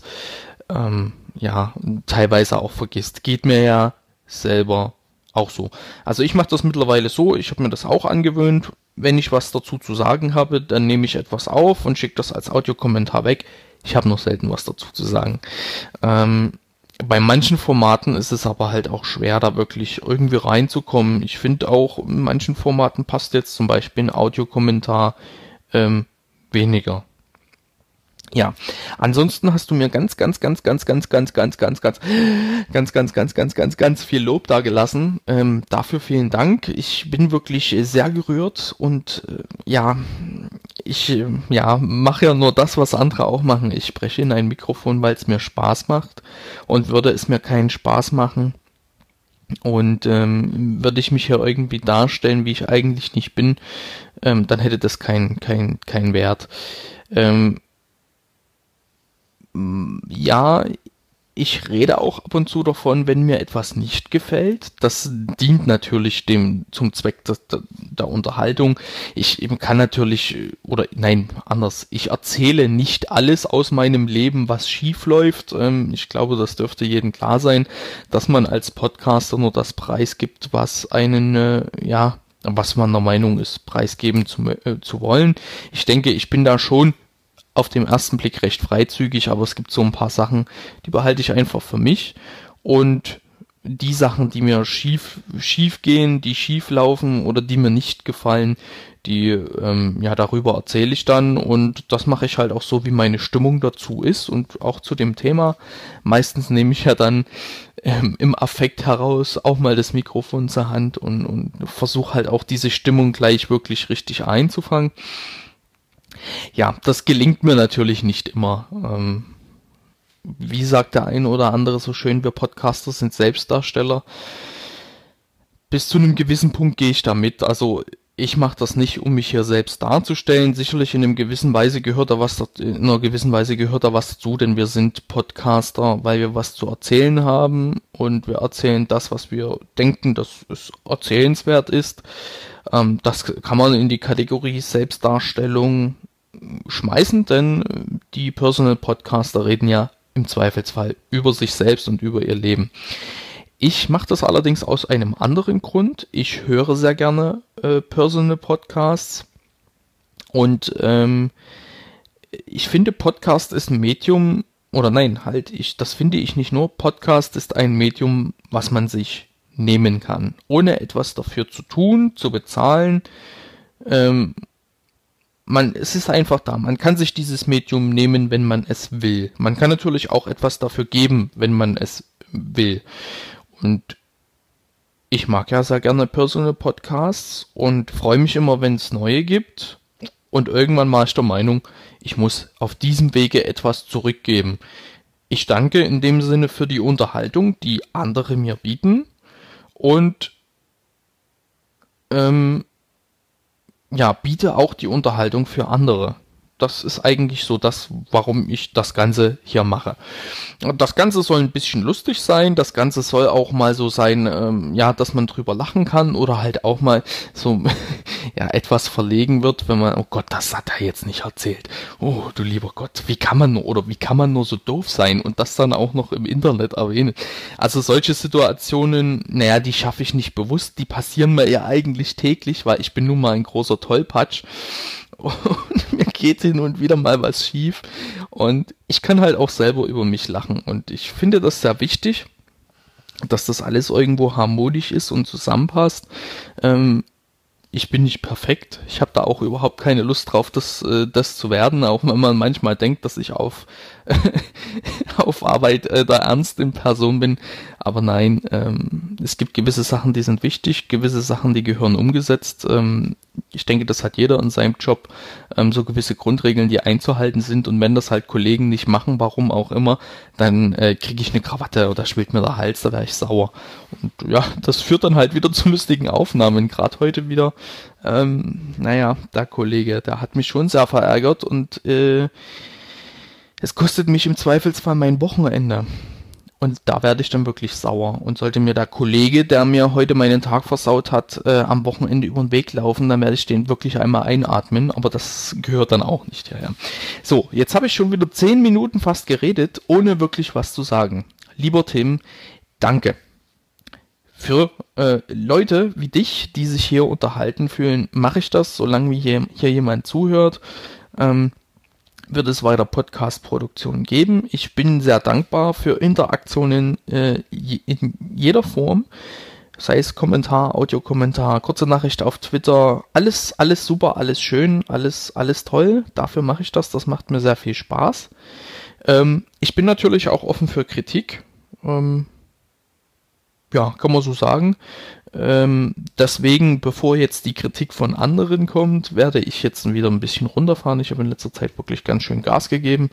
teilweise auch vergisst. Geht mir ja selber auch so. Also ich mache das mittlerweile so, ich habe mir das auch angewöhnt, wenn ich was dazu zu sagen habe, dann nehme ich etwas auf und schicke das als Audiokommentar weg. Ich habe noch selten was dazu zu sagen. Bei manchen Formaten ist es aber halt auch schwer, da wirklich irgendwie reinzukommen. Ich finde auch, in manchen Formaten passt jetzt zum Beispiel ein Audiokommentar weniger. Ja, ansonsten hast du mir ganz viel Lob dagelassen. Dafür vielen Dank. Ich bin wirklich sehr gerührt und ich mache ja nur das, was andere auch machen. Ich spreche in ein Mikrofon, weil es mir Spaß macht, und würde es mir keinen Spaß machen und würde ich mich hier irgendwie darstellen, wie ich eigentlich nicht bin, dann hätte das keinen Wert. Ja, ich rede auch ab und zu davon, wenn mir etwas nicht gefällt. Das dient natürlich zum Zweck der Unterhaltung. Ich kann natürlich, ich erzähle nicht alles aus meinem Leben, was schief läuft. Ich glaube, das dürfte jedem klar sein, dass man als Podcaster nur das preisgibt, was was man der Meinung ist, preisgeben zu wollen. Ich denke, ich bin da schon auf den ersten Blick recht freizügig, aber es gibt so ein paar Sachen, die behalte ich einfach für mich, und die Sachen, die mir schief gehen, die schief laufen oder die mir nicht gefallen, die darüber erzähle ich dann, und das mache ich halt auch so, wie meine Stimmung dazu ist und auch zu dem Thema. Meistens nehme ich ja dann im Affekt heraus auch mal das Mikrofon zur Hand und versuche halt auch diese Stimmung gleich wirklich richtig einzufangen. Ja, das gelingt mir natürlich nicht immer. Wie sagt der eine oder andere so schön, wir Podcaster sind Selbstdarsteller. Bis zu einem gewissen Punkt gehe ich da mit. Also ich mache das nicht, um mich hier selbst darzustellen. Sicherlich in einer gewissen Weise gehört da was dazu, denn wir sind Podcaster, weil wir was zu erzählen haben, und wir erzählen das, was wir denken, dass es erzählenswert ist. Das kann man in die Kategorie Selbstdarstellung schmeißen, denn die Personal Podcaster reden ja im Zweifelsfall über sich selbst und über ihr Leben. Ich mache das allerdings aus einem anderen Grund. Ich höre sehr gerne Personal Podcasts, und ich finde, Podcast ist ein Medium, das finde ich nicht nur. Podcast ist ein Medium, was man sich nehmen kann, ohne etwas dafür zu tun, zu bezahlen. Es ist einfach da. Man kann sich dieses Medium nehmen, wenn man es will. Man kann natürlich auch etwas dafür geben, wenn man es will. Und ich mag ja sehr gerne Personal Podcasts und freue mich immer, wenn es neue gibt. Und irgendwann war ich der Meinung, ich muss auf diesem Wege etwas zurückgeben. Ich danke in dem Sinne für die Unterhaltung, die andere mir bieten. Und biete auch die Unterhaltung für andere. Das ist eigentlich so das, warum ich das Ganze hier mache. Das Ganze soll ein bisschen lustig sein, das Ganze soll auch mal so sein, dass man drüber lachen kann oder halt auch mal so etwas verlegen wird, wenn man, oh Gott, das hat er jetzt nicht erzählt. Oh, du lieber Gott, wie kann man nur so doof sein und das dann auch noch im Internet erwähnen. Also solche Situationen, die schaffe ich nicht bewusst, die passieren mir ja eigentlich täglich, weil ich bin nun mal ein großer Tollpatsch. Und mir geht hin und wieder mal was schief, und ich kann halt auch selber über mich lachen, und ich finde das sehr wichtig, dass das alles irgendwo harmonisch ist und zusammenpasst. Ich bin nicht perfekt, ich habe da auch überhaupt keine Lust drauf, das zu werden, auch wenn man manchmal denkt, dass ich auf Arbeit der Ernst in Person bin, Aber nein, es gibt gewisse Sachen, die sind wichtig, gewisse Sachen, die gehören umgesetzt. Ich denke, das hat jeder in seinem Job, so gewisse Grundregeln, die einzuhalten sind. Und wenn das halt Kollegen nicht machen, warum auch immer, dann kriege ich eine Krawatte oder schwillt mir der Hals, da wäre ich sauer. Und ja, das führt dann halt wieder zu lustigen Aufnahmen. Gerade heute wieder, der Kollege, der hat mich schon sehr verärgert und es kostet mich im Zweifelsfall mein Wochenende. Und da werde ich dann wirklich sauer. Und sollte mir der Kollege, der mir heute meinen Tag versaut hat, am Wochenende über den Weg laufen, dann werde ich den wirklich einmal einatmen. Aber das gehört dann auch nicht hierher. So, jetzt habe ich schon wieder 10 Minuten fast geredet, ohne wirklich was zu sagen. Lieber Tim, danke. Für Leute wie dich, die sich hier unterhalten fühlen, mache ich das, solange wie hier jemand zuhört. Wird es weiter Podcast-Produktionen geben. Ich bin sehr dankbar für Interaktionen in jeder Form, sei es Kommentar, Audiokommentar, kurze Nachricht auf Twitter, alles super, alles schön, alles toll. Dafür mache ich das macht mir sehr viel Spaß. Ich bin natürlich auch offen für Kritik, kann man so sagen. Deswegen, bevor jetzt die Kritik von anderen kommt, werde ich jetzt wieder ein bisschen runterfahren. Ich habe in letzter Zeit wirklich ganz schön Gas gegeben.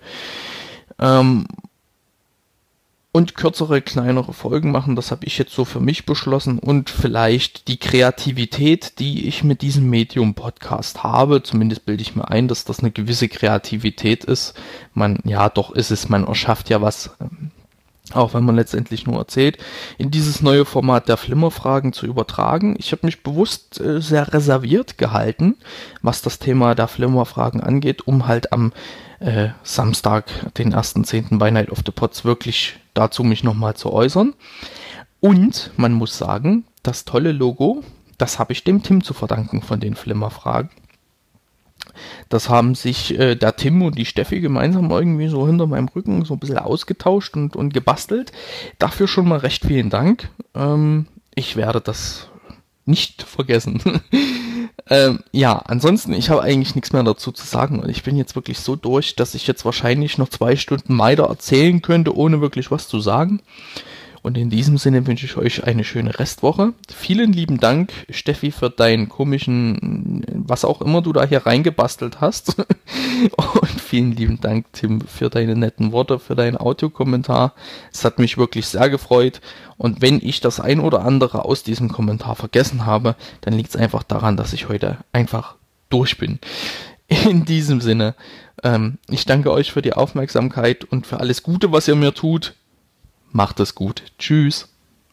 Und kürzere, kleinere Folgen machen, das habe ich jetzt so für mich beschlossen. Und vielleicht die Kreativität, die ich mit diesem Medium-Podcast habe, zumindest bilde ich mir ein, dass das eine gewisse Kreativität ist. Man erschafft ja was, auch wenn man letztendlich nur erzählt, in dieses neue Format der Flimmerfragen zu übertragen. Ich habe mich bewusst sehr reserviert gehalten, was das Thema der Flimmerfragen angeht, um halt am Samstag, den 1.10. bei Night of the Pots wirklich dazu mich nochmal zu äußern. Und man muss sagen, das tolle Logo, das habe ich dem Tim zu verdanken von den Flimmerfragen. Das haben sich der Tim und die Steffi gemeinsam irgendwie so hinter meinem Rücken so ein bisschen ausgetauscht und gebastelt. Dafür schon mal recht vielen Dank. Ich werde das nicht vergessen. Ansonsten, ich habe eigentlich nichts mehr dazu zu sagen. Und ich bin jetzt wirklich so durch, dass ich jetzt wahrscheinlich noch 2 Stunden weiter erzählen könnte, ohne wirklich was zu sagen. Und in diesem Sinne wünsche ich euch eine schöne Restwoche. Vielen lieben Dank, Steffi, für deinen komischen, was auch immer du da hier reingebastelt hast. Und vielen lieben Dank, Tim, für deine netten Worte, für deinen Audiokommentar. Es hat mich wirklich sehr gefreut. Und wenn ich das ein oder andere aus diesem Kommentar vergessen habe, dann liegt es einfach daran, dass ich heute einfach durch bin. In diesem Sinne, ich danke euch für die Aufmerksamkeit und für alles Gute, was ihr mir tut. Macht es gut. Tschüss.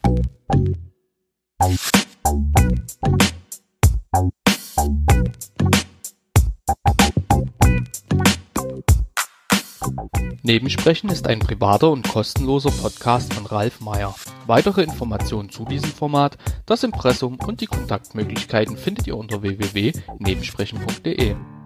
Nebensprechen ist ein privater und kostenloser Podcast von Ralf Meyer. Weitere Informationen zu diesem Format, das Impressum und die Kontaktmöglichkeiten findet ihr unter www.nebensprechen.de.